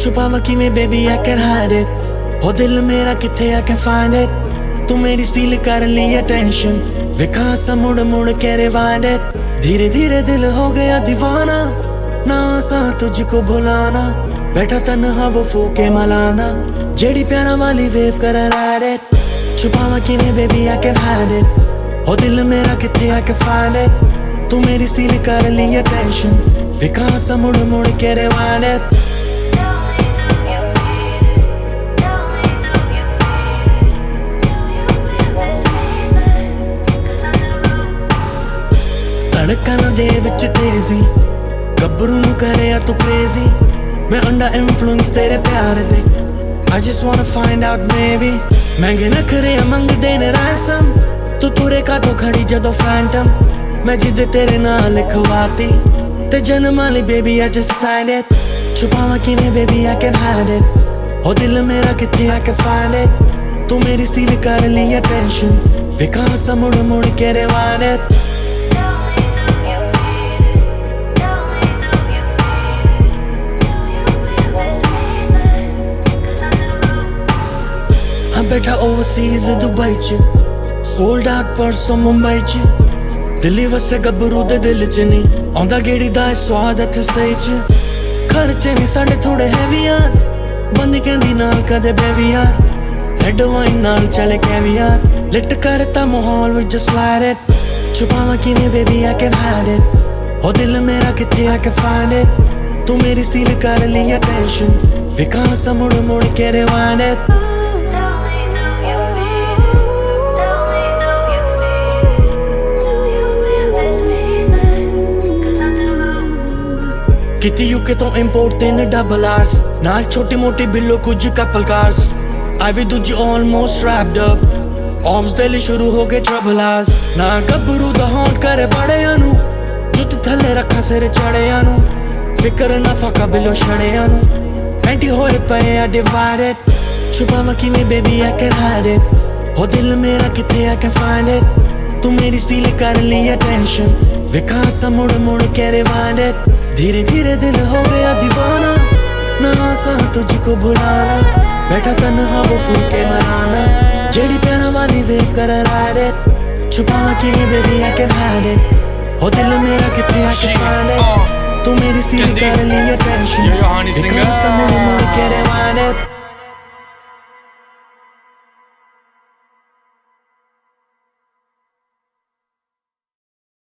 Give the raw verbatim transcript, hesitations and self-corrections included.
छुपावा किवें baby I can hide it, हो दिल मेरा किथे I can find it, तू मेरी स्टील कर ली attention, विखा सा मुड़ मुड़ के rewind it, धीरे धीरे दिल हो गया दीवाना, ना सा तुझको भुलाना, बैठा तन्हा वो फूके मलाना, जेड़ी प्यारा वाली वेव कर ride it, छुपावा किवें baby I can hide it, हो दिल मेरा किथे I can find it, तू मेरी स्टील कर ली attention, विखा सा मुड़ मुड़ के rewind it. धड़कन दे विच तेजी गब्बरू नू करे तू क्रेजी, मैं अंडर इन्फ्लुएंस तेरे प्यार दे, I just wanna find out maybe, महंगे नखरे मंगदे ने रैसम, तू तुरे का तो खड़ी जदों फैंटम, मैं जिद तेरे नाल लिखवाती, ते जन्म वाली baby I just signed it, छुपावा किवें baby I can hide it, हो दिल मेरा किथे I can find it, तू मेरी स्टील कर ली attention, विखा सा मुड़ मुड़ के rewind it. बैठा ओवरसीज दुबई च, सोल्ड आउट परसों मुंबई च, दिल्ली वसे गब्बरू दे दिल च नहीं आंदा गेड़ी दा स्वाद इत्थे सही च, खर्चे नहीं साडे थोड़े हैवी यार, बंदी कहंदी नाल कदे बेबी यार, रेड वाइन नाल चले कैवियार, लिट करता माहौल विच जस्ट लाइट इट, छुपावा किवें baby I can hide it, हो दिल मेरा किथे I can find it, तू मेरी स्टील कर ली attention, विखा सा मुड़ मुड़ के rewind it. किती यूके तो इंपोर्ट तीन डबल आर्स, नाल छोटी मोटी बिल्लो कुछ कपल कार्स, आई भी दूजी ऑलमोस्ट रैप्ड अप, ऑब्स दिल्ली शुरू हो गए ट्रबल आर्स, ना गब्बरू दा हॉन्ट करे बड़े अनु, जुत थले रखा सिर चढ़े अनु, फिक्र ना फाका बिल्लो छड़े अनु, एंटी होए पे I divide it, छुपावा किवें baby I can hide it, हो दिल मेरा किथे I can find it, तू मेरी स्टील कर ली attention, विखा सा मुड़ मुड़ के rewind it, धीरे धीरे दिल हो गया दीवाना, ना सा तुझको भुलाना, बैठा तन्हा वो फूके मलाना, जेड़ी प्यारा वाली वेव कर ride it, छुपावा किवें baby I can hide it, हो दिल मेरा किथे I can find it, तू मेरी स्टील कर ली attention, विखा सा मुड़ मुड़ के rewind it.